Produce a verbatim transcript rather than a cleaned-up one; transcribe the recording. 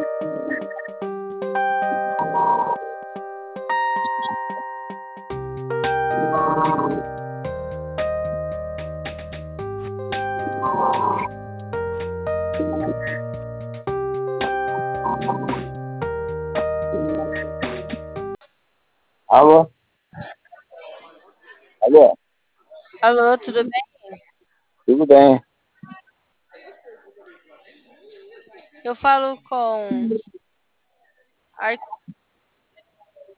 Alô? Alô? Alô, tudo bem? Tudo bem? Eu falo com Ar-